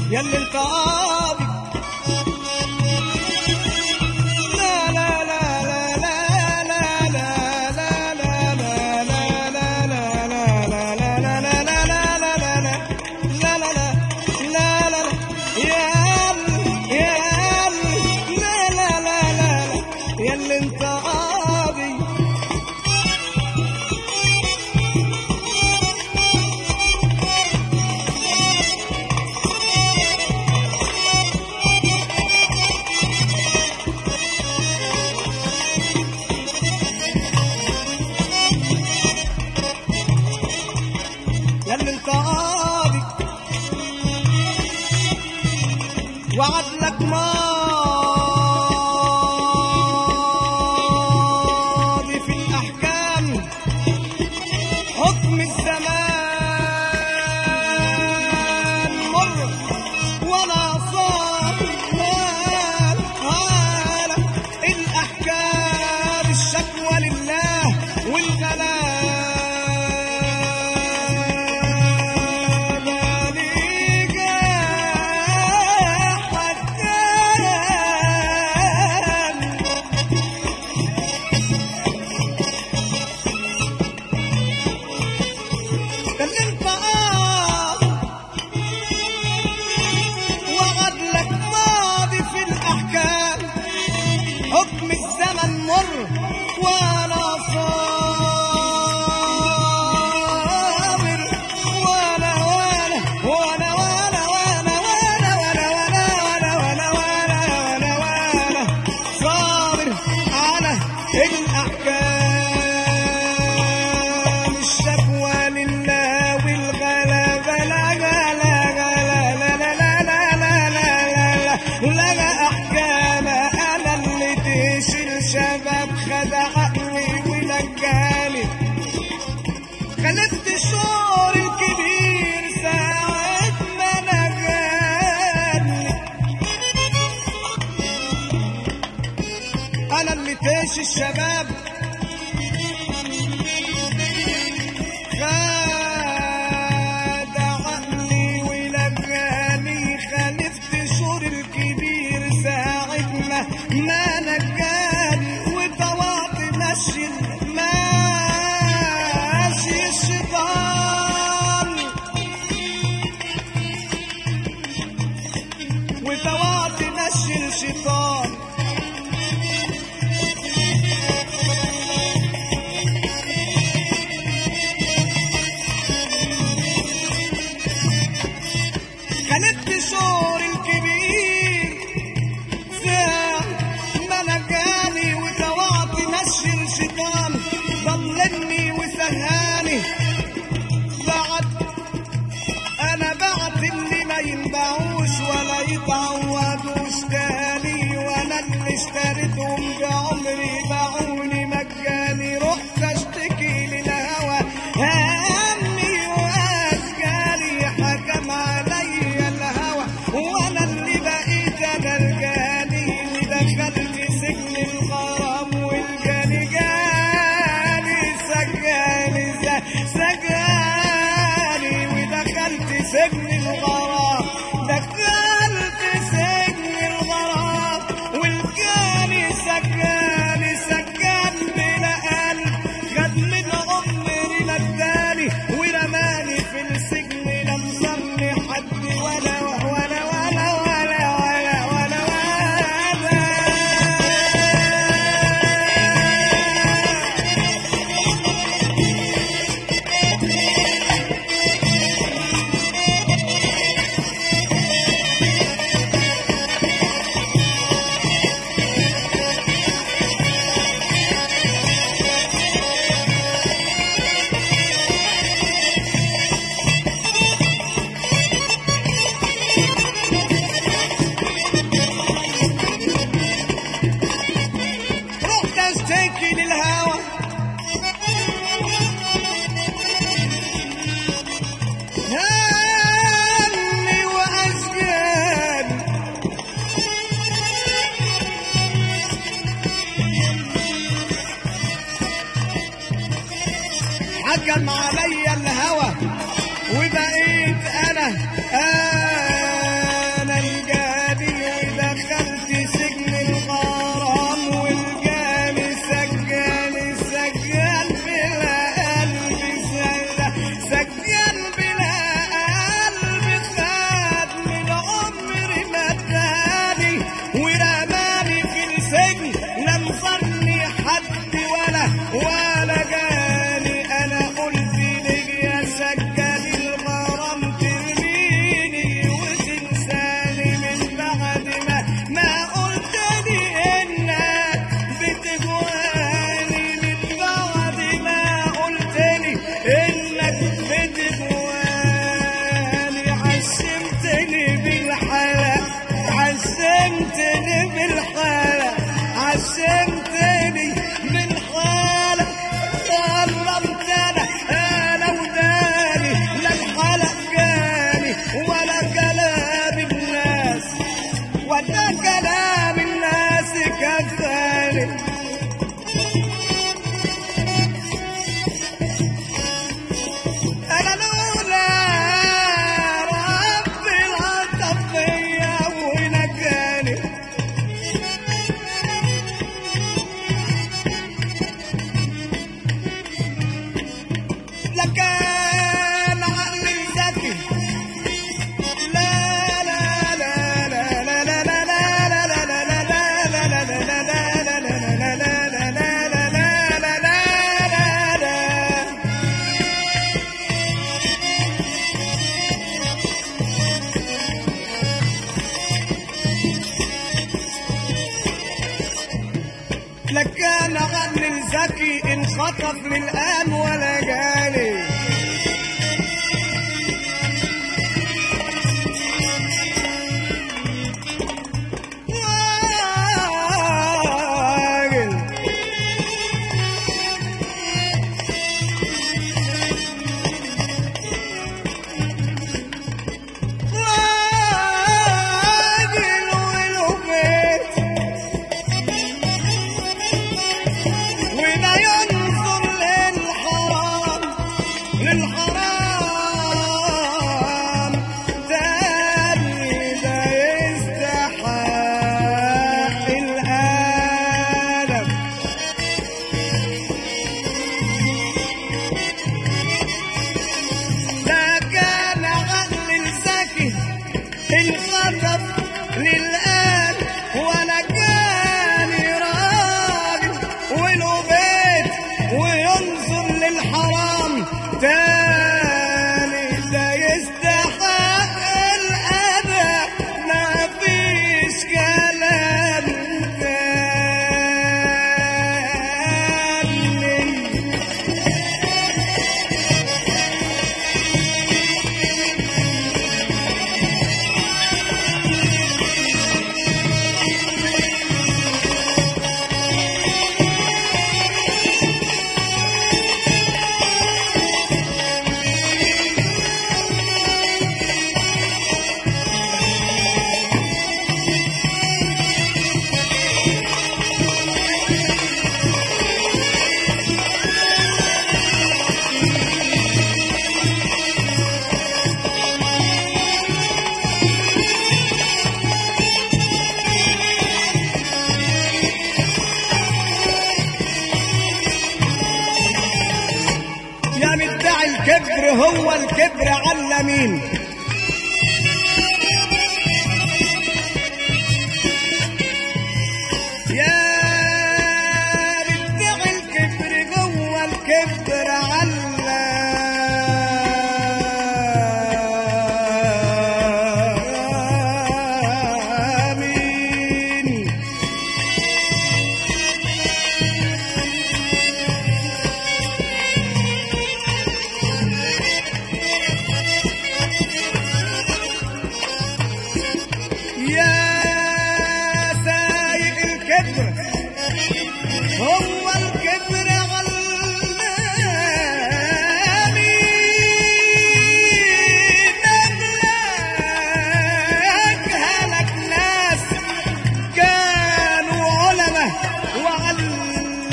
ياللي انت قاضي. لا لا لا لا لا لا لا لا لا لا لا لا لا لا لا ياللي انت قاضي. ياللي انت قاضي وعدلك ماضي في الأحكام، حكم الزمان مر ولا صار هالة الأحكام، الشكوى لله والغلابة ليك حكام. ده اللي انت وعدلك ماضي في الأحكام، حكم الزمن مر ولا صابر ولا ولا ولا ولا ولا ولا ولا ولا ولا ولا ولا صابر على الأحكام، الشكوى لله والغلبة لا لا لا لا لا لا لا لا لا لا أحكام. أنا اللي تشيل شباب خد عقلي ونجاني، خلفت الشعور الكبير ساعة ما نجاني. أنا اللي تشيل الشباب خد عقلي ونجاني، خلفت الشعور الكبير ساعة ما نجاني، وطوعت ماشي الشيطان، وطوعت ماشي الشيطان. خلفت الشعور الكبير ساعة ما نجاني، وطوعت مشي الشيطان ضلني وسهاني. أنا بعت اللي ما ينبعوش ولا يتعودوش تاني، وأنا اللي اشتريتهم بعمري باعوني مجاني. رحت اشتكي للهوى همي وأشجاني، حكم عليا الهوى وأنا اللي بقيت أنا الجاني، اللي دخلت سجن الغرام والجاني جاني سجاني سجاني، ودخلت سجن الغرام، دخلت سجن الغرام والجاني سجاني سجان بلا قلب، خد من عمري نداني ورماني في السجن، لا مصلي حد ولا ولا ولا ولا ولا ولا رحت اشتكي للهوى هاني واشجاني، حكم عليا الهوى وبقيت انا الزكي انخطف للآن ولا جالي. انخطف للآن ولا كان راجل وله بيت وينظر للحرام تاني ده يستحق الأذى ما فيش كلام تاني. يا مدعي الكبر هو الكبر على مين؟ يا مدعي الكبر جوه الكبر على مين؟ يا سايق الكبر هو الكبر على مين؟ أجهلك ناس كانوا علماء وعلامين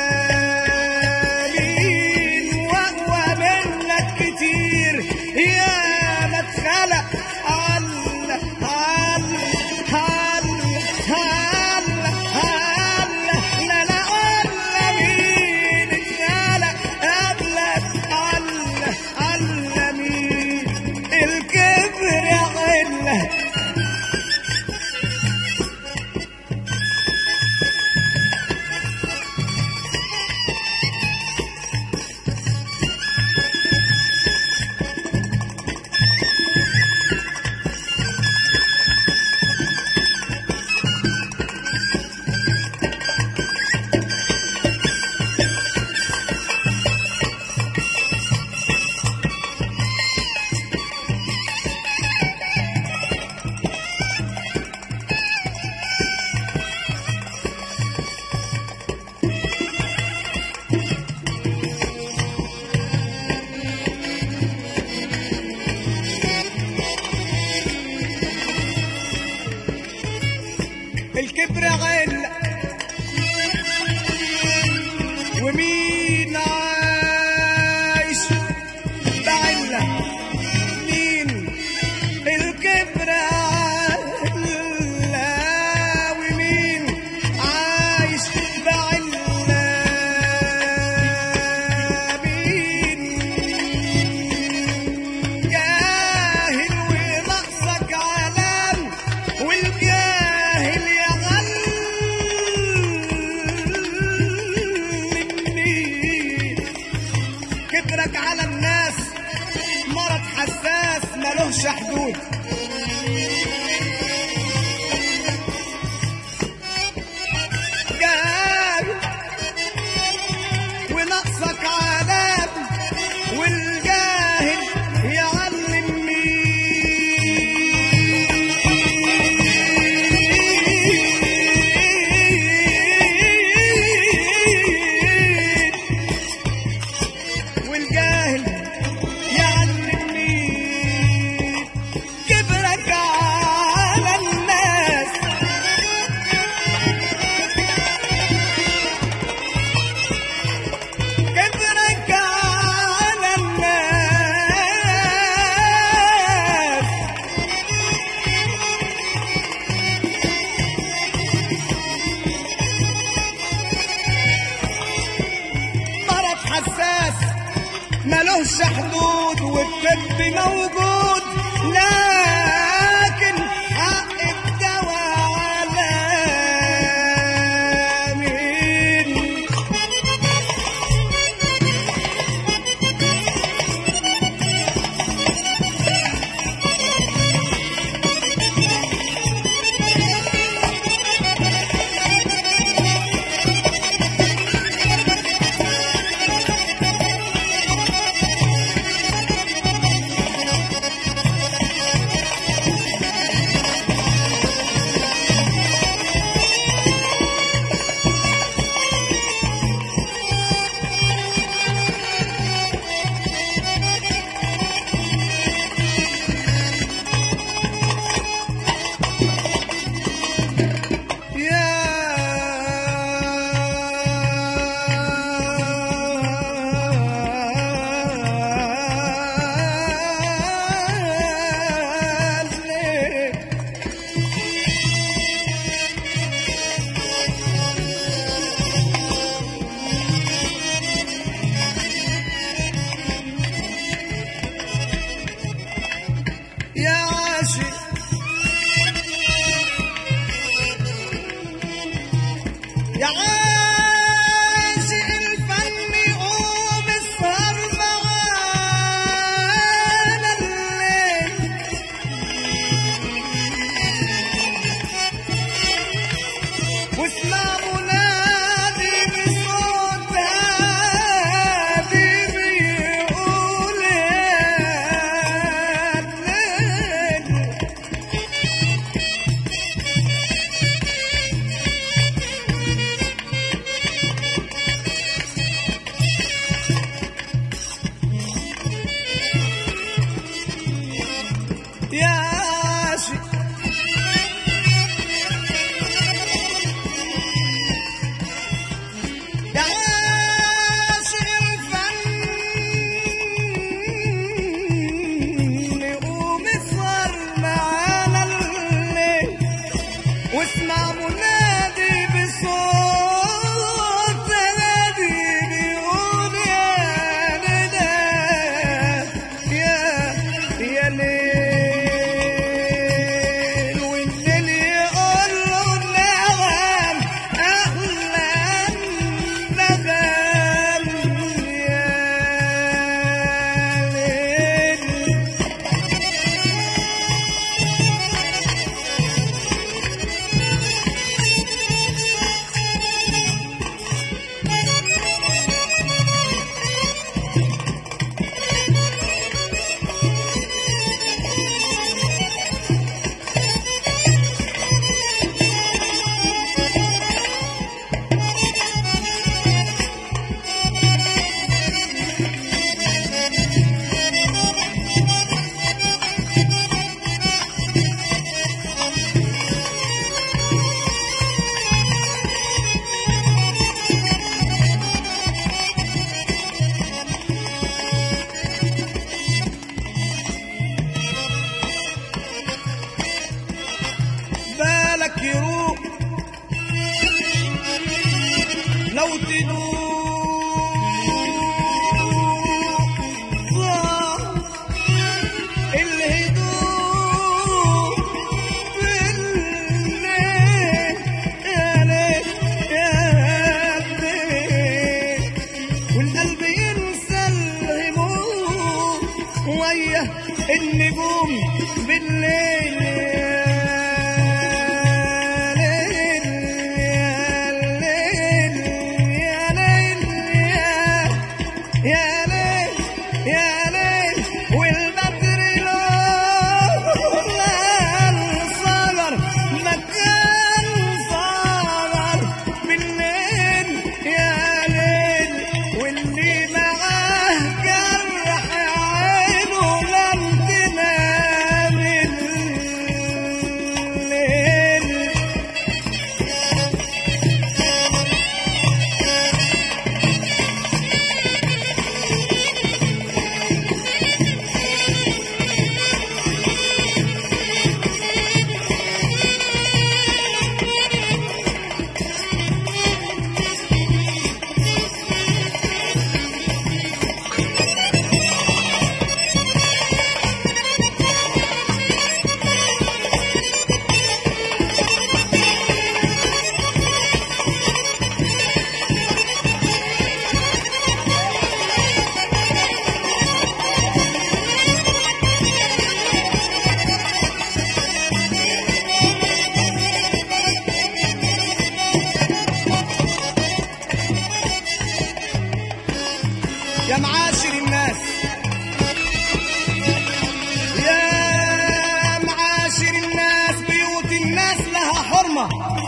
وأقوى منك كتير يا ما اتخلق الكبر عل ومين عايش بعلة مين؟ الكبر عل ومين عايش بعلة مين؟ جاهل ونقصك علام والجاهل كبرك على الناس مرض حساس ملوش حدود. ملوش حدود والطب موجود، لكن حق الدواء على مين؟ يا عاشق الفن قوم اسهر معانا الليل، واسمع منادي بصوت هادي بيقول يا الليل. يا عاشق يا عاشق الفن قوم اسهر معانا الليل، واسمع منادي بصوت هادي بيقول يا ندى يا ليل. بالك يروح لو تدوق الهدوء في الليل يا ليل يا ليل، والقلب ينسى الهموم ويا النجوم بالليل. يا معاشر الناس، يا معاشر الناس، بيوت الناس لها حرمة.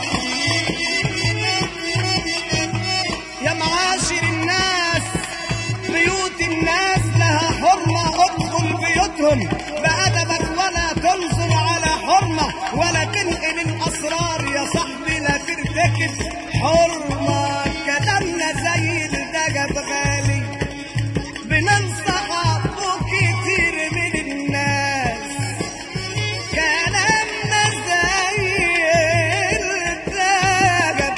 يا معاشر الناس، بيوت الناس لها حرمة. ادخل بيوتهم بأدبك ولا تنظر على حرمة، ولا تنقل الأسرار يا صاحبي، لا ترتكب حرمة. كلامنا زي الدجب غالي، بننصح كتير من الناس. كلامنا زي الدجب،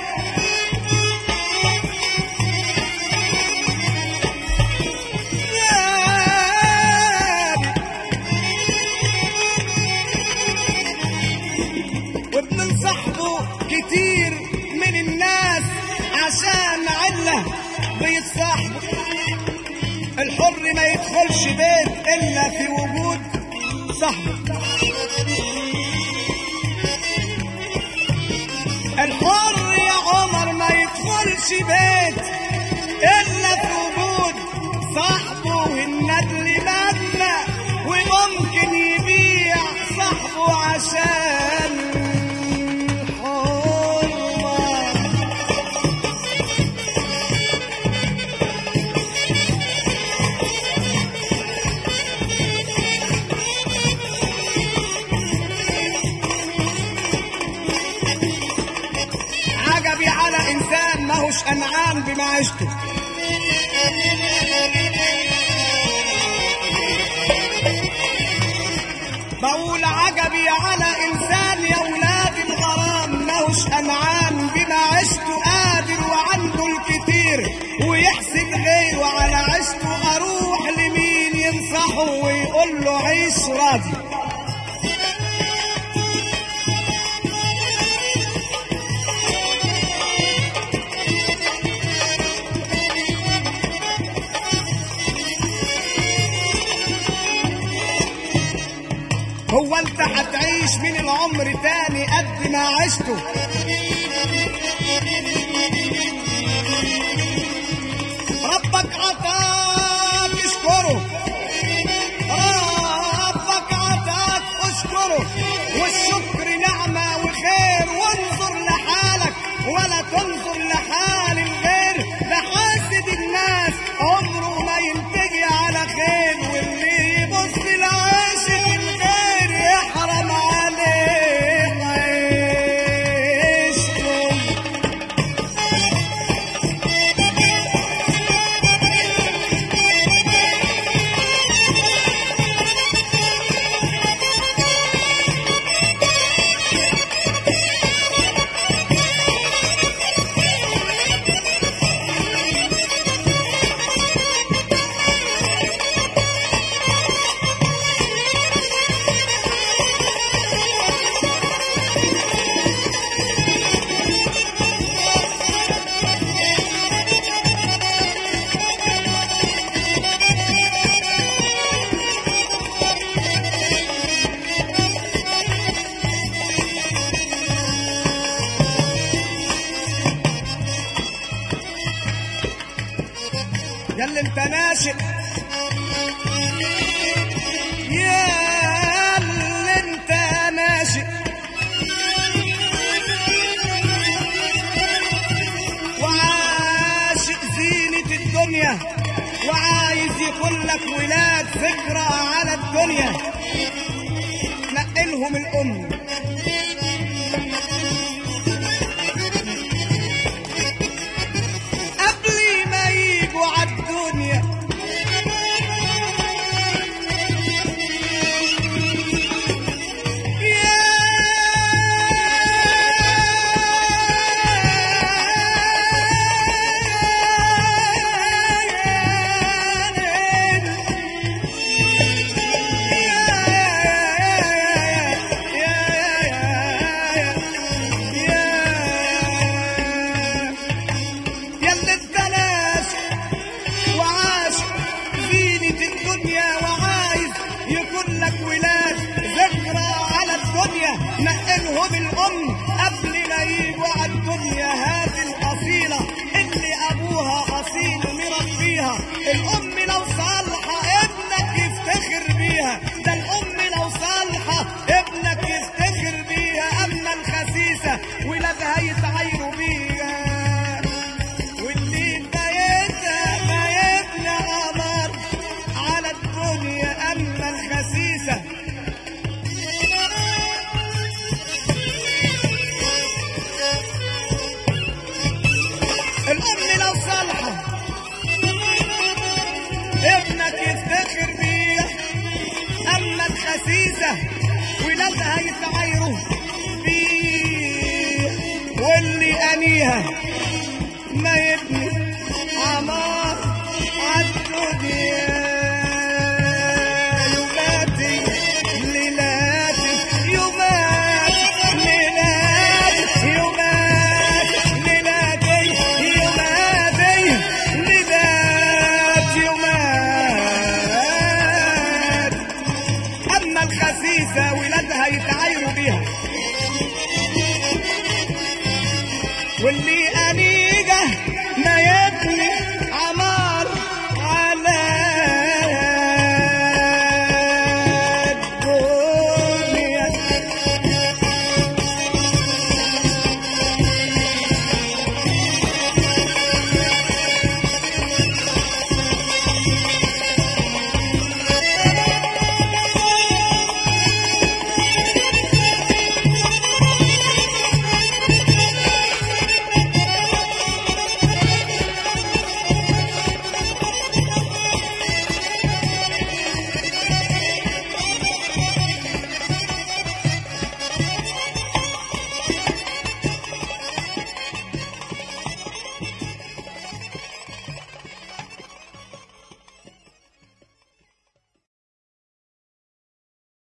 وبننصحه كتير من الناس عشان علة بيتصاحبوا. الحر ما يدخلش بيت إلا في وجود صاحبه. الحر يا عمر ما يدخلش بيت إلا في وجود صاحبه. والندل مدنة وممكن يبيع صاحبه عشان إنسان ماهوش أنعام بمعيشته. بقول عجبي على إنسان يا ولاد الغرام، ماهوش أنعام بمعيشته، قادر وعنده الكتير ويحسد غيره على عيشته. أروح لمين ينصحه ويقول له عيش راضي؟ هو انت هتعيش من العمر تاني قد ما عشته؟ ربك عطاك اشكره، ربك عطاك اشكره، والشكر نعمة وخير. وانظر لحالك ولا تنظر لحال الغير. بحاسد الناس عمره ما ينتهي على خير، واللي يبص لعاشق الغير يحرم عليه عيشته. يا اللي انت ناشئ، يا اللي انت ناشئ، وعاشق زينة الدنيا، وعايز يكون لك ولاد ذكرى على الدنيا. نقلهم الأم قبل ما يجوا عالدنيا. نقلهم الأم قبل ما يجوا عالدنيا. هذه الأصيلة اللي أبوها أصيل مربيها. الأم الام لو صالحه ابنك يفتخر بيها، ده الام لو صالحه ابنك يفتخر بيها. اما الخسيسه ولادها يتعايروا بيها، واللي بايتنا قمر على الدنيا. اما الخسيسه الام لو صالحه ابنك يفتخر بيها، اما الخسيسه ولادها يتعايروا بيها، واللي انيها ما